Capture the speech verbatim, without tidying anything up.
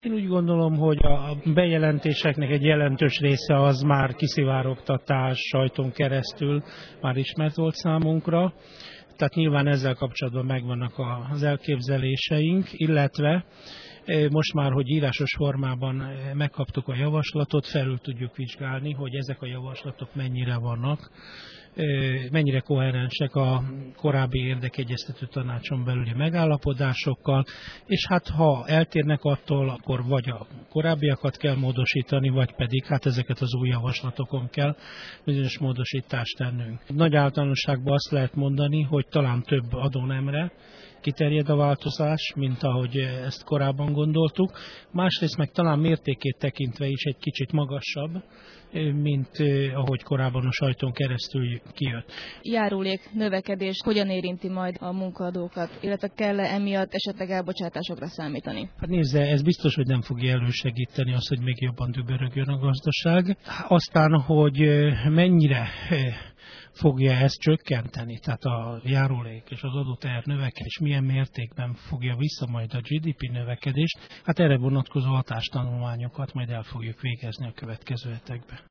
Én úgy gondolom, hogy a bejelentéseknek egy jelentős része az már kiszivárogtatás sajton keresztül már ismert volt számunkra. Tehát nyilván ezzel kapcsolatban megvannak az elképzeléseink, illetve most már, hogy írásos formában megkaptuk a javaslatot, felül tudjuk vizsgálni, hogy ezek a javaslatok mennyire vannak, mennyire koherensek a korábbi érdekegyeztető tanácson belüli megállapodásokkal, és hát ha eltérnek attól, akkor vagy a korábbiakat kell módosítani, vagy pedig hát ezeket az új javaslatokon kell bizonyos módosítást tennünk. Nagy általánosságban azt lehet mondani, hogy talán több adónemre kiterjed a változás, mint ahogy ezt korábban gondoltuk. Másrészt meg talán mértékét tekintve is egy kicsit magasabb, mint ahogy korábban a sajton keresztül kijött. Járulék növekedés hogyan érinti majd a munkaadókat, illetve kell-e emiatt esetleg elbocsátásokra számítani? Hát nézze, ez biztos, hogy nem fogja elősegíteni azt, hogy még jobban dübörögjön a gazdaság. Aztán, hogy mennyire fogja ezt csökkenteni, tehát a járulék és az adóteher növekedés milyen mértékben fogja vissza majd a gé dé pé növekedést, hát erre vonatkozó hatástanulmányokat majd el fogjuk végezni a következő hetekben.